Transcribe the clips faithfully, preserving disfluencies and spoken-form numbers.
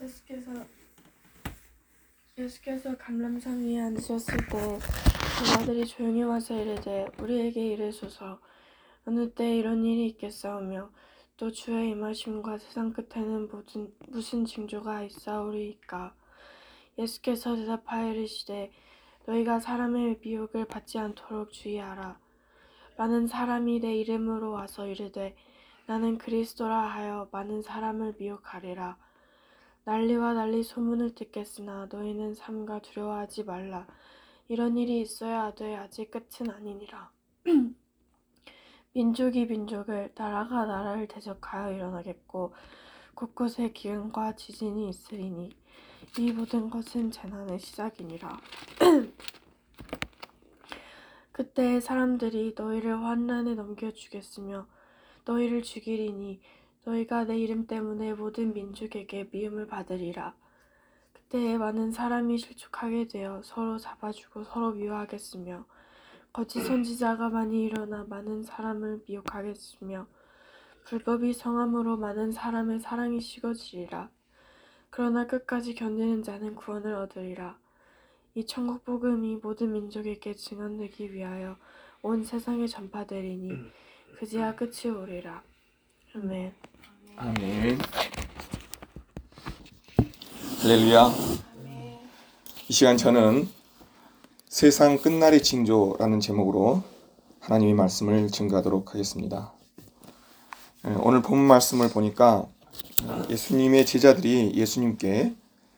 예수께서 예수께서 감람산 위에 앉으셨을 때 제자들이 조용히 와서 이르되 우리에게 이르소서 어느 때 이런 일이 있겠사오며 또 주의 임하심과 세상 끝에는 무슨, 무슨 징조가 있사오리이까. 예수께서 대답하여 이르시되 너희가 사람의 미혹을 받지 않도록 주의하라. 많은 사람이 내 이름으로 와서 이르되 나는 그리스도라 하여 많은 사람을 미혹하리라. 난리와 난리 소문을 듣겠으나 너희는 삼가 두려워하지 말라. 이런 일이 있어야 하되 아직 끝은 아니니라. 민족이 민족을, 나라가 나라를 대적하여 일어나겠고 곳곳에 기근과 지진이 있으리니 이 모든 것은 재난의 시작이니라. 그때 사람들이 너희를 환난에 넘겨주겠으며 너희를 죽이리니 너희가 내 이름 때문에 모든 민족에게 미움을 받으리라. 그때에 많은 사람이 실족하게 되어 서로 잡아주고 서로 미워하겠으며 거짓 선지자가 많이 일어나 많은 사람을 미혹하겠으며 불법이 성함으로 많은 사람의 사랑이 식어지리라. 그러나 끝까지 견디는 자는 구원을 얻으리라. 이 천국 복음이 모든 민족에게 증언되기 위하여 온 세상에 전파되리니 그제야 끝이 오리라. 아멘. 아멘. 할렐루야. 이 시간 저는 세상 끝날의 징조라는 제목으로 하나님의 말씀을 증거하도록 하겠습니다. 오늘 본 말씀을 보니까 예수님의 제자들이 예수님께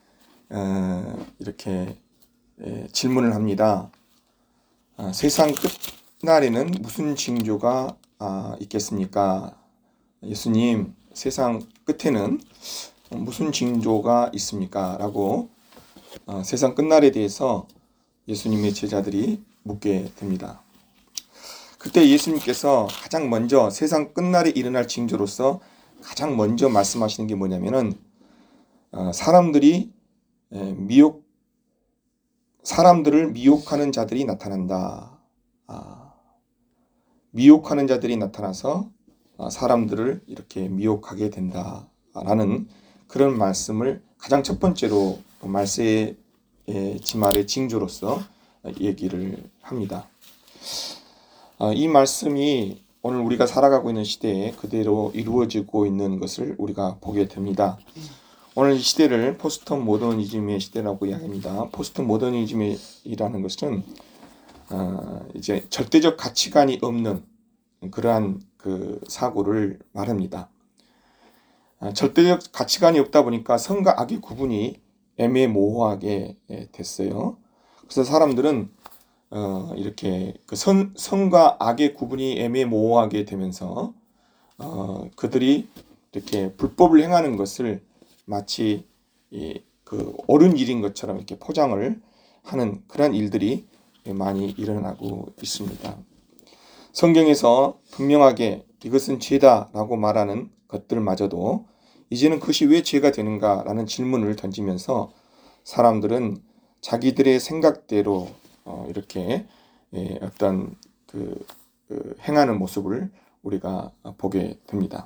이렇게 질문을 합니다. 세상 끝날에는 무슨 징조가 있겠습니까? 예수님, 세상 끝에는 무슨 징조가 있습니까? 라고 세상 끝날에 대해서 예수님의 제자들이 묻게 됩니다. 그때 예수님께서 가장 먼저 세상 끝날에 일어날 징조로서 가장 먼저 말씀하시는 게 뭐냐면은 사람들이 미혹 사람들을 미혹하는 자들이 나타난다. 아, 미혹하는 자들이 나타나서 사람들을 이렇게 미혹하게 된다라는 그런 말씀을 가장 첫 번째로 말세의 지말의 징조로서 얘기를 합니다. 이 말씀이 오늘 우리가 살아가고 있는 시대에 그대로 이루어지고 있는 것을 우리가 보게 됩니다. 오늘 이 시대를 포스트 모더니즘의 시대라고 이야기합니다. 포스트 모더니즘이라는 것은 어, 이제 절대적 가치관이 없는 그러한 그 사고를 말합니다. 어, 절대적 가치관이 없다 보니까 선과 악의 구분이 애매모호하게 됐어요. 그래서 사람들은 어, 이렇게 그 선, 선과 악의 구분이 애매모호하게 되면서 어, 그들이 이렇게 불법을 행하는 것을 마치 이, 그 옳은 일인 것처럼 이렇게 포장을 하는 그런 일들이 많이 일어나고 있습니다. 성경에서 분명하게 이것은 죄다라고 말하는 것들마저도 이제는 그것이 왜 죄가 되는가라는 질문을 던지면서 사람들은 자기들의 생각대로 어, 이렇게 예, 어떤 그, 그 행하는 모습을 우리가 보게 됩니다.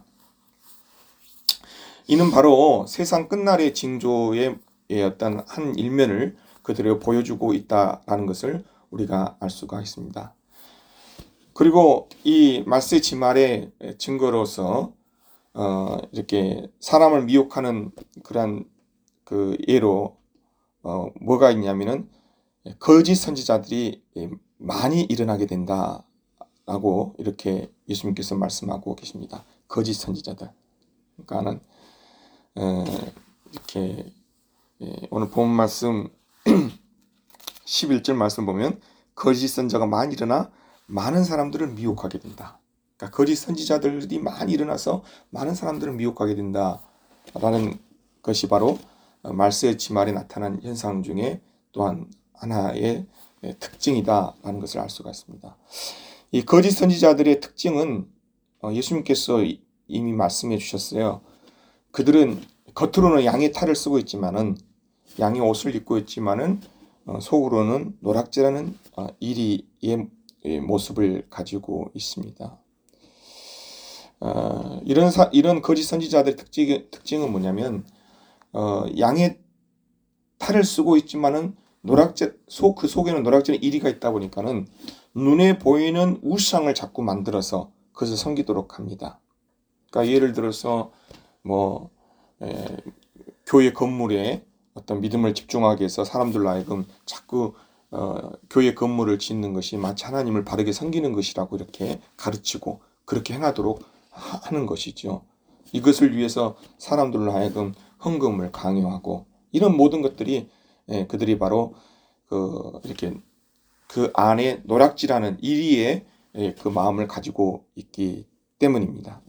이는 바로 세상 끝날의 징조의 어떤 한 일면을 그대로 보여주고 있다라는 것을 우리가 알 수가 있습니다. 그리고 이 말세 지말의 증거로서 어, 이렇게 사람을 미혹하는 그런 그 예로 어, 뭐가 있냐면은 거짓 선지자들이 많이 일어나게 된다라고 이렇게 예수님께서 말씀하고 계십니다. 거짓 선지자들. 그러니까는 어, 이렇게 예, 오늘 본 말씀 십일 절 말씀 보면 거짓 선지자가 많이 일어나 많은 사람들을 미혹하게 된다. 그러니까 거짓 선지자들이 많이 일어나서 많은 사람들을 미혹하게 된다라는 것이 바로 말세 지말에 나타난 현상 중에 또한 하나의 특징이다라는 것을 알 수가 있습니다. 이 거짓 선지자들의 특징은 예수님께서 이미 말씀해 주셨어요. 그들은 겉으로는 양의 탈을 쓰고 있지만은 양의 옷을 입고 있지만은 속으로는 노략질하는 이리의 모습을 가지고 있습니다. 어, 이런 사, 이런 거짓 선지자들의 특징, 특징은 뭐냐면 어, 양의 탈을 쓰고 있지만은 노략질 속 그 속에는 노략질의 이리가 있다 보니까는 눈에 보이는 우상을 자꾸 만들어서 그것을 섬기도록 합니다. 그러니까 예를 들어서 뭐 에, 교회 건물에 어떤 믿음을 집중하게 해서 사람들로 하여금 자꾸 어, 교회 건물을 짓는 것이 마치 하나님을 바르게 섬기는 것이라고 이렇게 가르치고 그렇게 행하도록 하, 하는 것이죠. 이것을 위해서 사람들로 하여금 헌금을 강요하고 이런 모든 것들이 예, 그들이 바로 그 이렇게 그 안에 노략질하는 이리에 예, 그 마음을 가지고 있기 때문입니다.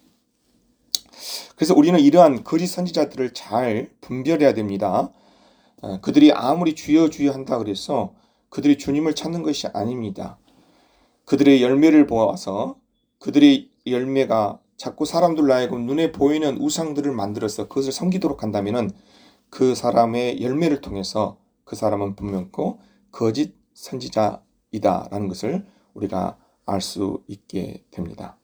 그래서 우리는 이러한 거짓 선지자들을 잘 분별해야 됩니다. 어, 그들이 아무리 주여 주여 한다 그래서 그들이 주님을 찾는 것이 아닙니다. 그들의 열매를 보아서 그들의 열매가 자꾸 사람들로 하여금 눈에 보이는 우상들을 만들어서 그것을 섬기도록 한다면은 그 사람의 열매를 통해서 그 사람은 분명코 거짓 선지자이다라는 것을 우리가 알 수 있게 됩니다.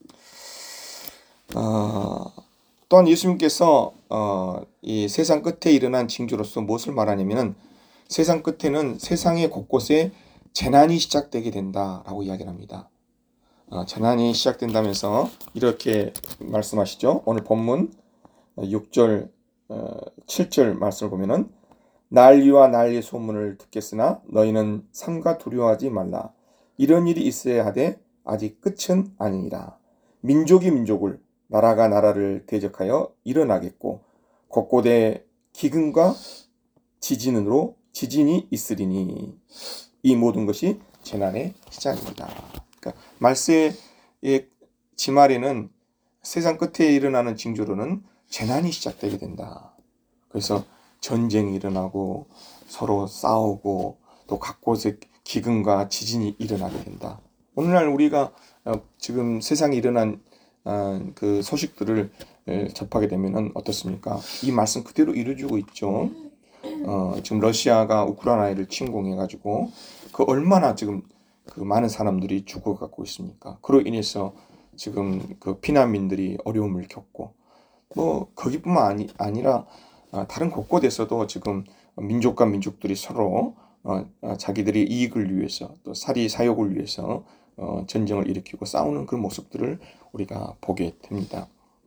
어, 또한 예수님께서 어, 이 세상 끝에 일어난 징조로서 무엇을 말하냐면은 세상 끝에는 세상의 곳곳에 재난이 시작되게 된다라고 이야기를 합니다. 어, 재난이 시작된다면서 이렇게 말씀하시죠. 오늘 본문 육 절, 어, 칠 절 말씀을 보면은 난리와 난리의 소문을 듣겠으나 너희는 삼가 두려워하지 말라. 이런 일이 있어야 하되 아직 끝은 아니니라. 민족이 민족을 나라가 나라를 대적하여 일어나겠고 곳곳에 기근과 지진으로 지진이 있으리니 이 모든 것이 재난의 시작입니다. 그러니까 말세의 지말에는 세상 끝에 일어나는 징조로는 재난이 시작되게 된다. 그래서 전쟁이 일어나고 서로 싸우고 또 각곳에 기근과 지진이 일어나게 된다. 오늘날 우리가 지금 세상에 일어난 그 소식들을 접하게 되면 어떻습니까? 이 말씀 그대로 이루어지고 있죠. 어, 지금 러시아가 우크라이나를 침공해가지고 그 얼마나 지금 그 많은 사람들이 죽어가고 있습니까? 그로 인해서 지금 그 피난민들이 어려움을 겪고 뭐 거기뿐만 아니, 아니라 다른 곳곳에서도 지금 민족과 민족들이 서로 어, 자기들의 이익을 위해서 또 사리 사욕을 위해서 어, 전쟁을 일으키고 싸우는 그런 모습들을 우리가 보게 됩니다.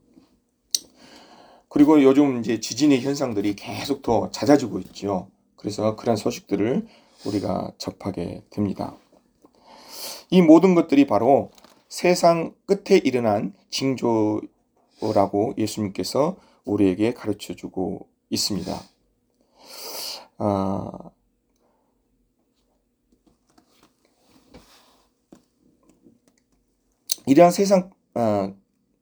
그리고 요즘 이제 지진의 현상들이 계속 더 잦아지고 있죠. 그래서 그런 소식들을 우리가 접하게 됩니다. 이 모든 것들이 바로 세상 끝에 일어난 징조라고 예수님께서 우리에게 가르쳐주고 있습니다. 아, 이러한 세상 아,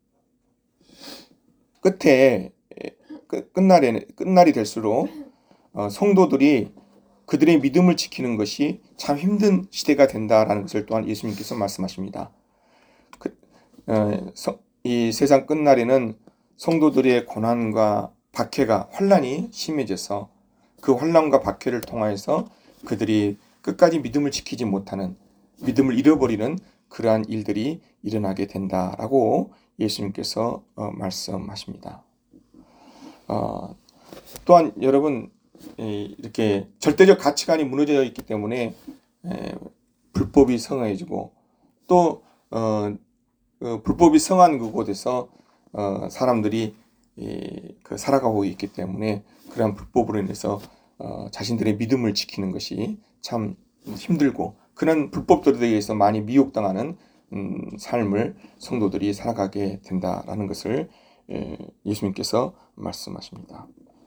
끝에 끝, 끝날에, 끝날이 될수록 어, 성도들이 그들의 믿음을 지키는 것이 참 힘든 시대가 된다라는 것을 또한 예수님께서 말씀하십니다. 그, 어, 서, 이 세상 끝날에는 성도들의 고난과 박해가 환난이 심해져서 그 환난과 박해를 통하여서 그들이 끝까지 믿음을 지키지 못하는 믿음을 잃어버리는 그러한 일들이 일어나게 된다라고 예수님께서 어, 말씀하십니다. 어, 또한 여러분 이렇게 절대적 가치관이 무너져 있기 때문에 에, 불법이 성행해지고 또 어, 그 불법이 성한 그곳에서 어, 사람들이 이, 그 살아가고 있기 때문에 그러한 불법으로 인해서 어, 자신들의 믿음을 지키는 것이 참 힘들고 그런 불법들에 의해서 많이 미혹당하는 음, 삶을 성도들이 살아가게 된다라는 것을 예, 예수님께서 말씀하십니다.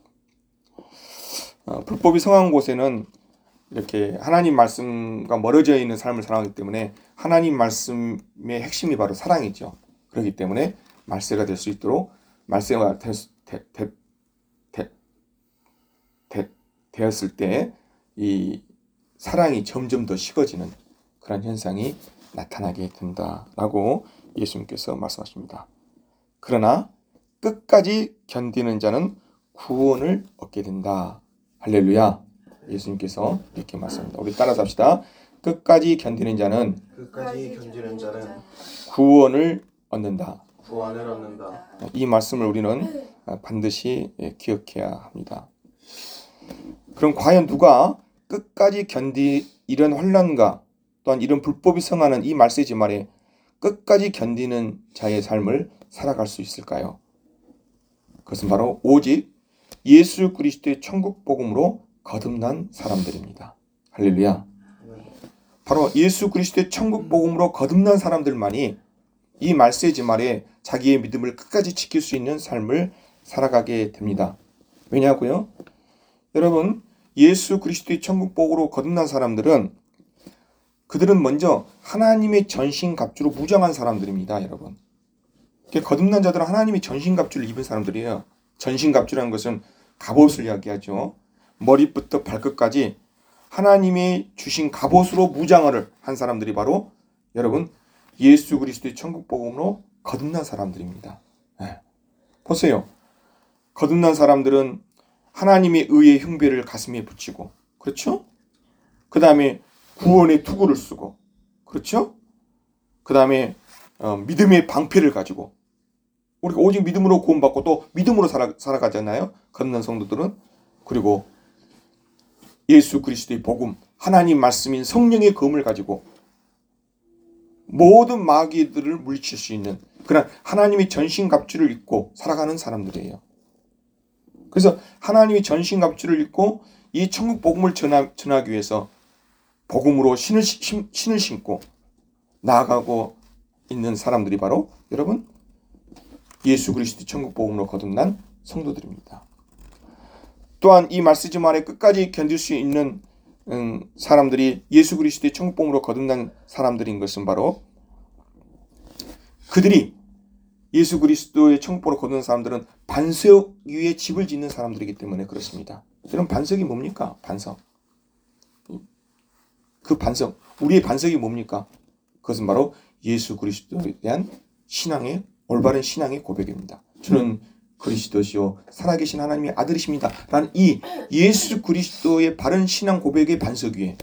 어, 불법이 성한 곳에는 이렇게 하나님 말씀과 멀어져 있는 삶을 살아가기 때문에 하나님 말씀의 핵심이 바로 사랑이죠. 그렇기 때문에 말세가 될 수 있도록 말세가 될 수, 되, 되, 되, 되, 되었을 때 이 사랑이 점점 더 식어지는 그런 현상이 나타나게 된다라고 예수님께서 말씀하십니다. 그러나 끝까지 견디는 자는 구원을 얻게 된다. 할렐루야. 예수님께서 이렇게 말씀합니다. 우리 따라서 합시다. 끝까지 견디는 자는 끝까지 견디는 자는 구원을 얻는다. 구원을 얻는다. 이 말씀을 우리는 반드시 기억해야 합니다. 그럼 과연 누가 끝까지 견디 이런 환난과 또한 이런 불법이 성하는 이 말세지 말에 끝까지 견디는 자의 삶을 살아갈 수 있을까요? 그것은 바로 오직 예수 그리스도의 천국 복음으로 거듭난 사람들입니다. 할렐루야. 바로 예수 그리스도의 천국 복음으로 거듭난 사람들만이 이 말세지 말에 자기의 믿음을 끝까지 지킬 수 있는 삶을 살아가게 됩니다. 왜냐고요? 여러분, 예수 그리스도의 천국 복음으로 거듭난 사람들은 그들은 먼저 하나님의 전신갑주로 무장한 사람들입니다. 여러분, 거듭난 자들은 하나님의 전신갑주를 입은 사람들이에요. 전신갑주라는 것은 갑옷을 이야기하죠. 머리부터 발끝까지 하나님이 주신 갑옷으로 무장을 한 사람들이 바로 여러분 예수 그리스도의 천국 복음으로 거듭난 사람들입니다. 네. 보세요. 거듭난 사람들은 하나님의 의의 흉배를 가슴에 붙이고, 그렇죠? 그 다음에 구원의 투구를 쓰고, 그렇죠? 그 다음에 어, 믿음의 방패를 가지고, 우리가 오직 믿음으로 구원받고 또 믿음으로 살아, 살아가잖아요. 거듭난 성도들은. 그리고 예수 그리스도의 복음, 하나님 말씀인 성령의 검을 가지고 모든 마귀들을 물리칠 수 있는 그런 하나님의 전신갑주를 입고 살아가는 사람들이에요. 그래서 하나님의 전신갑주를 입고 이 천국 복음을 전하, 전하기 위해서 복음으로 신을, 신, 신을 신고 나아가고 있는 사람들이 바로 여러분 예수 그리스도 천국 복음으로 거듭난 성도들입니다. 또한 이 말세지 말에 끝까지 견딜 수 있는 음, 사람들이 예수 그리스도의 천국 복음으로 거듭난 사람들인 것은 바로 그들이 예수 그리스도의 천국 복음으로 거듭난 사람들은 반석 위에 집을 짓는 사람들이기 때문에 그렇습니다. 여러분, 반석이 뭡니까? 반석. 그 반석, 우리의 반석이 뭡니까? 그것은 바로 예수 그리스도에 대한 신앙의 올바른 신앙의 고백입니다. 저는 그리스도시요 살아계신 하나님의 아들이십니다. 라는 이 예수 그리스도의 바른 신앙 고백의 반석 위에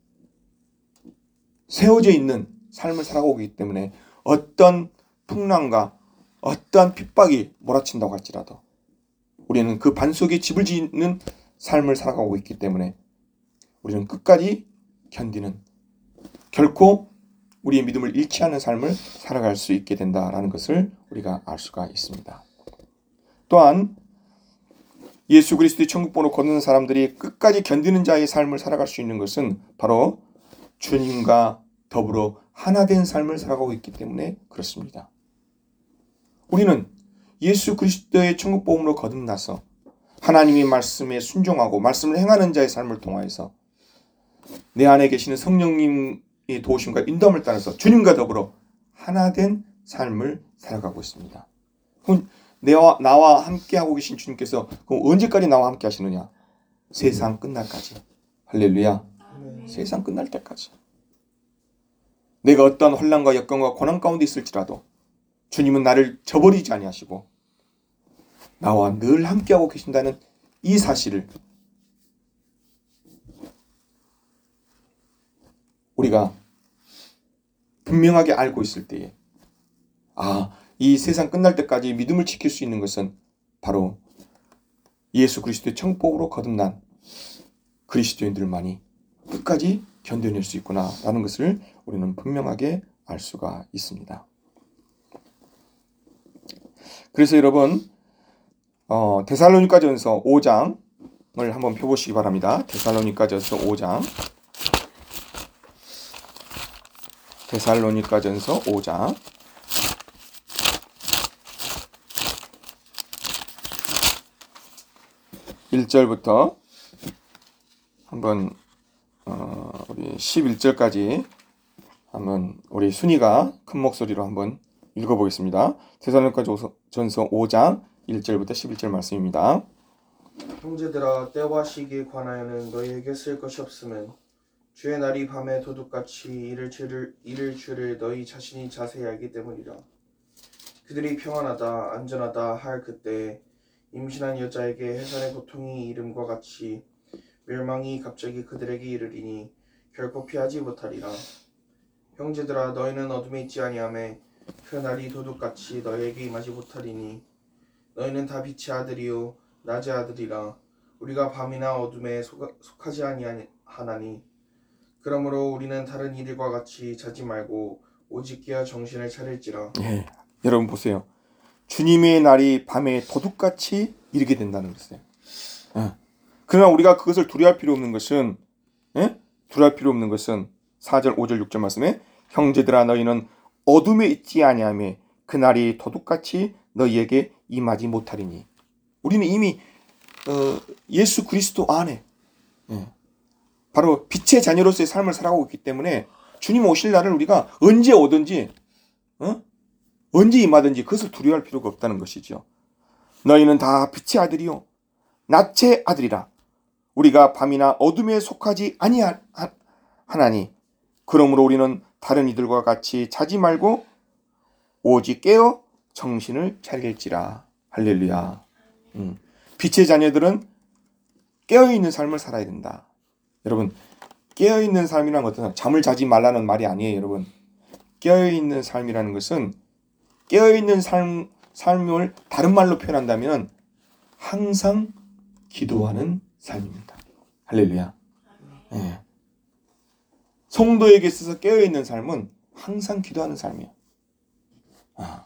세워져 있는 삶을 살아가고 있기 때문에 어떤 풍랑과 어떠한 핍박이 몰아친다고 할지라도 우리는 그 반석에 집을 짓는 삶을 살아가고 있기 때문에 우리는 끝까지 견디는, 결코 우리의 믿음을 잃지 않는 삶을 살아갈 수 있게 된다라는 것을 우리가 알 수가 있습니다. 또한 예수 그리스도의 천국 복음으로 거듭난 사람들이 끝까지 견디는 자의 삶을 살아갈 수 있는 것은 바로 주님과 더불어 하나 된 삶을 살아가고 있기 때문에 그렇습니다. 우리는 예수 그리스도의 천국 복음으로 거듭나서 하나님의 말씀에 순종하고 말씀을 행하는 자의 삶을 통하여서 내 안에 계시는 성령님의 도우심과 인도함을 따라서 주님과 더불어 하나 된 삶을 살아가고 있습니다. 그럼 내와 나와 함께하고 계신 주님께서 그럼 언제까지 나와 함께 하시느냐? 세상 끝날까지. 할렐루야. 네. 세상 끝날 때까지. 내가 어떠한 혼란과 역경과 고난 가운데 있을지라도 주님은 나를 저버리지 아니하시고 나와 늘 함께하고 계신다는 이 사실을 우리가 분명하게 알고 있을 때에 아, 이 세상 끝날 때까지 믿음을 지킬 수 있는 것은 바로 예수 그리스도의 천국 복음으로 거듭난 그리스도인들만이 끝까지 견뎌낼 수 있구나라는 것을 우리는 분명하게 알 수가 있습니다. 그래서 여러분 어, 데살로니가전서 오 장을 한번 펴보시기 바랍니다. 데살로니가전서 오 장 데살로니가전서 오 장 일 절부터 한번 어, 우리 십일 절까지 한번 우리 순이가 큰 목소리로 한번 읽어보겠습니다. 데살로니가전서 오 장 일 절부터 십일 절 말씀입니다. 형제들아, 때와 시기에 관하여는 너희에게 쓸 것이 없음은 주의 날이 밤에 도둑같이 이를 줄을, 이를 줄을 너희 자신이 자세히 알기 때문이라. 그들이 평안하다 안전하다 할 그때에 임신한 여자에게 해산의 고통이 이름과 같이 멸망이 갑자기 그들에게 이르리니 결코 피하지 못하리라. 형제들아, 너희는 어둠에 있지 아니하매 그 날이 도둑같이 너희에게 임하지 못하리니 너희는 다 빛의 아들이요 낮의 아들이라. 우리가 밤이나 어둠에 속하, 속하지 아니하나니 그러므로 우리는 다른 이들과 같이 자지 말고 오직 깨어 정신을 차릴지라. 예, 여러분 보세요. 주님의 날이 밤에 도둑같이 이르게 된다는 것이에요. 예. 그러나 우리가 그것을 두려워할 필요 없는 것은 예? 두려워할 필요 없는 것은 사 절, 오 절, 육 절 말씀에 형제들아 너희는 어둠에 있지 아니하며 그 날이 도둑같이 너희에게 임하지 못하리니. 우리는 이미 어, 예수 그리스도 안에 예. 바로 빛의 자녀로서의 삶을 살아가고 있기 때문에 주님 오실 날을 우리가 언제 오든지 어? 언제 임하든지 그것을 두려워할 필요가 없다는 것이죠. 너희는 다 빛의 아들이요 낮의 아들이라. 우리가 밤이나 어둠에 속하지 아니하나니 그러므로 우리는 다른 이들과 같이 자지 말고 오직 깨어 정신을 차릴지라. 할렐루야. 음. 빛의 자녀들은 깨어있는 삶을 살아야 된다. 여러분, 깨어있는 삶이라는 것은 잠을 자지 말라는 말이 아니에요. 여러분, 깨어있는 삶이라는 것은 깨어있는 삶, 삶을 다른 말로 표현한다면 항상 기도하는 삶입니다. 할렐루야. 네. 성도에게 있어서 깨어있는 삶은 항상 기도하는 삶이에요. 아.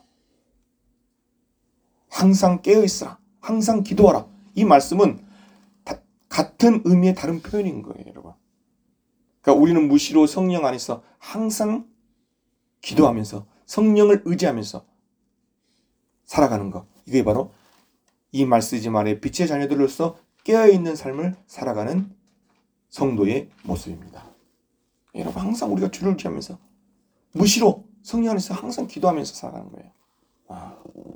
항상 깨어있으라. 항상 기도하라. 이 말씀은 다, 같은 의미의 다른 표현인 거예요, 여러분. 그러니까 우리는 무시로 성령 안에서 항상 기도하면서 성령을 의지하면서 살아가는 것. 이게 바로 이 말쓰지 말의 빛의 자녀들로서 깨어있는 삶을 살아가는 성도의 모습입니다. 여러분, 항상 우리가 주를 의지하면서 무시로 성령 안에서 항상 기도하면서 살아가는 거예요. 아.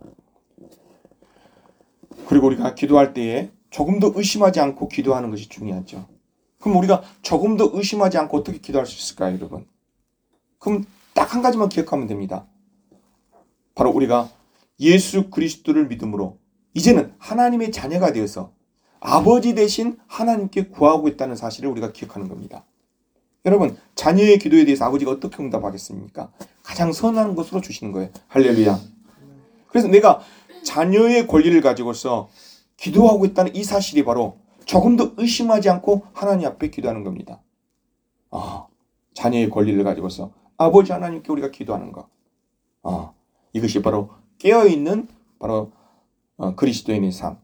그리고 우리가 기도할 때에 조금 더 의심하지 않고 기도하는 것이 중요하죠. 그럼 우리가 조금 더 의심하지 않고 어떻게 기도할 수 있을까요, 여러분? 그럼 딱 한 가지만 기억하면 됩니다. 바로 우리가 예수 그리스도를 믿음으로 이제는 하나님의 자녀가 되어서 아버지 대신 하나님께 구하고 있다는 사실을 우리가 기억하는 겁니다. 여러분, 자녀의 기도에 대해서 아버지가 어떻게 응답하겠습니까? 가장 선한 것으로 주시는 거예요. 할렐루야. 그래서 내가 자녀의 권리를 가지고서 기도하고 있다는 이 사실이 바로 조금 더 의심하지 않고 하나님 앞에 기도하는 겁니다. 아, 자녀의 권리를 가지고서 아버지 하나님께 우리가 기도하는 것. 아, 이것이 바로 깨어있는 바로 어, 그리스도인의 삶.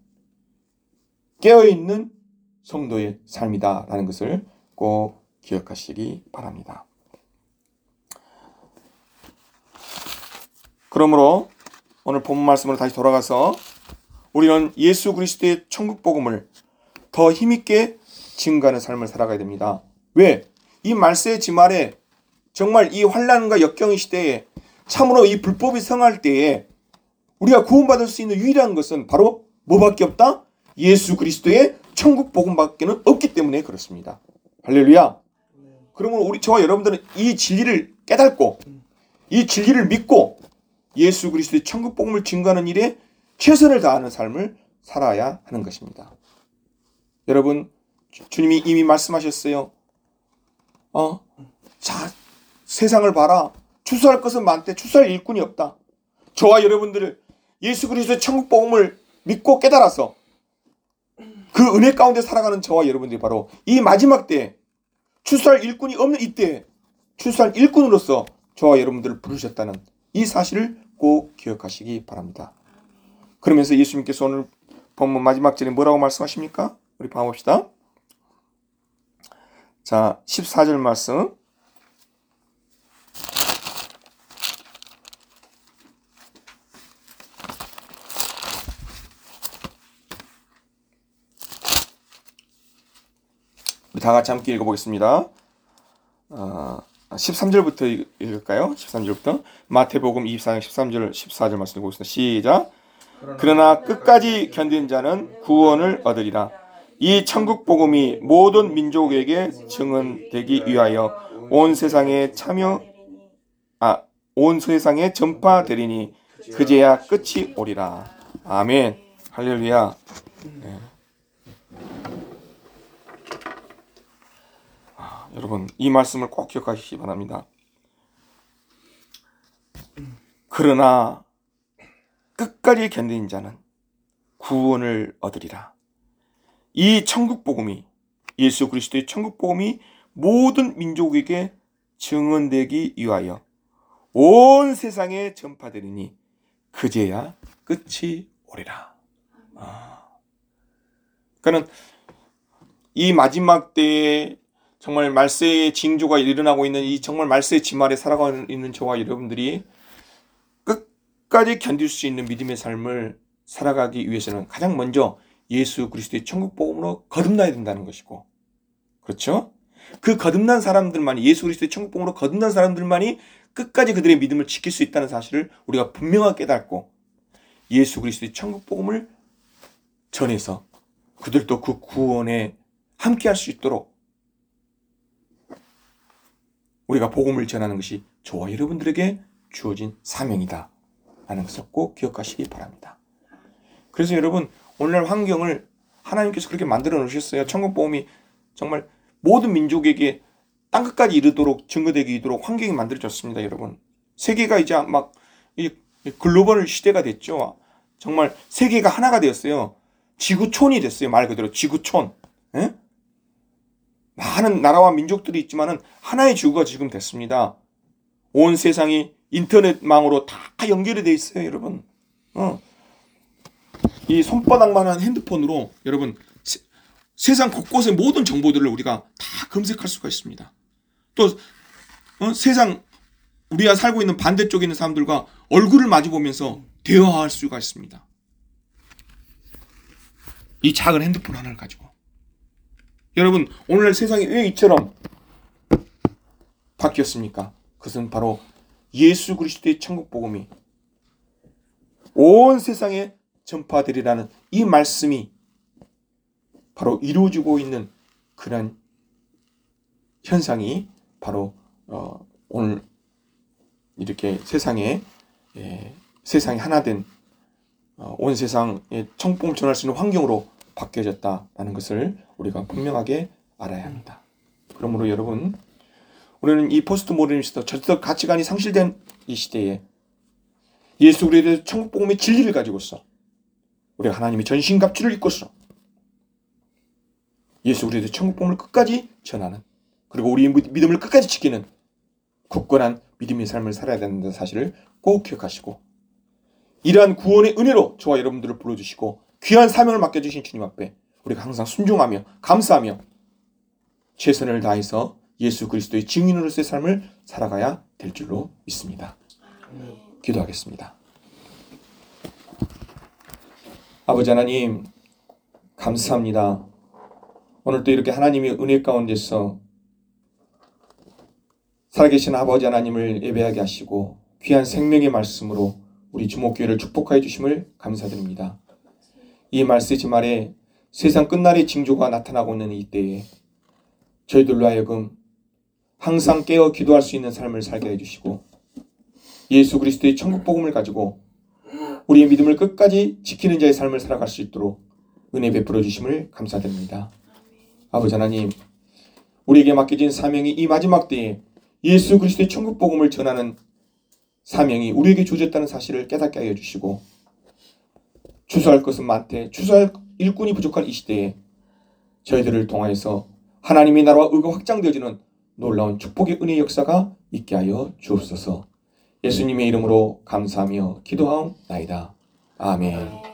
깨어있는 성도의 삶이다라는 것을 꼭 기억하시기 바랍니다. 그러므로 오늘 본문 말씀으로 다시 돌아가서 우리는 예수 그리스도의 천국 복음을 더 힘있게 증거하는 삶을 살아가야 됩니다. 왜? 이 말세의 지말에 정말 이 환난과 역경의 시대에 참으로 이 불법이 성할 때에 우리가 구원받을 수 있는 유일한 것은 바로 뭐밖에 없다? 예수 그리스도의 천국 복음밖에는 없기 때문에 그렇습니다. 할렐루야. 그러면 우리 저와 여러분들은 이 진리를 깨닫고 이 진리를 믿고 예수 그리스도의 천국 복음을 증거하는 일에 최선을 다하는 삶을 살아야 하는 것입니다. 여러분, 주님이 이미 말씀하셨어요. 어, 자, 세상을 봐라. 추수할 것은 많대. 추수할 일꾼이 없다. 저와 여러분들을 예수 그리스도의 천국 복음을 믿고 깨달아서 그 은혜 가운데 살아가는 저와 여러분들이 바로 이 마지막 때에 추수할 일꾼이 없는 이때에 추수할 일꾼으로서 저와 여러분들을 부르셨다는 이 사실을 꼭 기억하시기 바랍니다. 그러면서 예수님께서 오늘 본문 마지막 절에 뭐라고 말씀하십니까? 우리 봐봅시다. 자, 십사 절 말씀. 우리 다 같이 함께 읽어보겠습니다. 어, 십삼 절부터 읽을까요? 십삼 절부터 마태복음 이십사 장 십삼 절 십사 절 말씀 읽고 있습니다. 시작. 그러나 끝까지 견딘 자는 구원을 얻으리라. 이 천국 복음이 모든 민족에게 증언되기 위하여 온 세상에 참여 아, 온 세상에 전파되리니 그제야 끝이 오리라. 아멘. 할렐루야. 네. 아, 여러분, 이 말씀을 꼭 기억하시기 바랍니다. 그러나 끝까지 견디는 자는 구원을 얻으리라. 이 천국 복음이, 예수 그리스도의 천국 복음이 모든 민족에게 증언되기 위하여 온 세상에 전파되리니 그제야 끝이 오리라. 아. 그러니까는 이 마지막 때에 정말 말세의 징조가 일어나고 있는 이 정말 말세의 지말에 살아가고 있는 저와 여러분들이 끝까지 견딜 수 있는 믿음의 삶을 살아가기 위해서는 가장 먼저 예수 그리스도의 천국 복음으로 거듭나야 된다는 것이고, 그렇죠? 그 거듭난 사람들만이, 예수 그리스도의 천국 복음으로 거듭난 사람들만이 끝까지 그들의 믿음을 지킬 수 있다는 사실을 우리가 분명하게 깨닫고 예수 그리스도의 천국 복음을 전해서 그들도 그 구원에 함께할 수 있도록 우리가 복음을 전하는 것이 저와 여러분들에게 주어진 사명이다 라는 것을 꼭 기억하시기 바랍니다. 그래서 여러분, 오늘날 환경을 하나님께서 그렇게 만들어 놓으셨어요. 천국 복음이 정말 모든 민족에게 땅끝까지 이르도록 증거되게 이도록 환경이 만들어졌습니다. 여러분, 세계가 이제 막 이 글로벌 시대가 됐죠. 정말 세계가 하나가 되었어요. 지구촌이 됐어요. 말 그대로 지구촌. 에? 많은 나라와 민족들이 있지만은 하나의 지구가 지금 됐습니다. 온 세상이 인터넷망으로 다 연결이 돼 있어요, 여러분. 어. 이 손바닥만한 핸드폰으로 여러분 세, 세상 곳곳의 모든 정보들을 우리가 다 검색할 수가 있습니다. 또 어, 세상 우리가 살고 있는 반대쪽에 있는 사람들과 얼굴을 마주보면서 대화할 수가 있습니다. 이 작은 핸드폰 하나를 가지고. 여러분, 오늘날 세상이 왜 이처럼 바뀌었습니까? 그것은 바로 예수 그리스도의 천국 복음이 온 세상에 전파되리라는 이 말씀이 바로 이루어지고 있는 그런 현상이 바로 어, 오늘 이렇게 세상에 예, 세상이 하나 된 어, 온 세상에 천국 복음을 전할 수 있는 환경으로 바뀌어졌다라는 것을 우리가 분명하게 알아야 합니다. 그러므로 여러분, 우리는 이 포스트 모더니즘 시대, 절대적 가치관이 상실된 이 시대에 예수 그리스도의 천국 복음의 진리를 가지고서 우리가 하나님의 전신갑주를 입고서 예수 그리스도의 천국 복음을 끝까지 전하는, 그리고 우리의 믿음을 끝까지 지키는 굳건한 믿음의 삶을 살아야 된다는 사실을 꼭 기억하시고, 이러한 구원의 은혜로 저와 여러분들을 불러주시고 귀한 사명을 맡겨주신 주님 앞에 우리가 항상 순종하며 감사하며 최선을 다해서 예수 그리스도의 증인으로서의 삶을 살아가야 될 줄로 믿습니다. 기도하겠습니다. 아버지 하나님, 감사합니다. 오늘도 이렇게 하나님의 은혜 가운데서 살아계신 아버지 하나님을 예배하게 하시고 귀한 생명의 말씀으로 우리 주목교회를 축복하여 주심을 감사드립니다. 이 말씀의 주말에 세상 끝날의 징조가 나타나고 있는 이때에 저희들로 하여금 항상 깨어 기도할 수 있는 삶을 살게 해주시고 예수 그리스도의 천국 복음을 가지고 우리의 믿음을 끝까지 지키는 자의 삶을 살아갈 수 있도록 은혜 베풀어 주심을 감사드립니다. 아버지 하나님, 우리에게 맡겨진 사명이 이 마지막 때에 예수 그리스도의 천국 복음을 전하는 사명이 우리에게 주어졌다는 사실을 깨닫게 하여 주시고, 추수할 것은 많되 추수할 일꾼이 부족한 이 시대에 저희들을 통하여서 하나님의 나라와 의가 확장되어지는 놀라운 축복의 은혜의 역사가 있게 하여 주옵소서. 예수님의 이름으로 감사하며 기도하옵나이다. 아멘.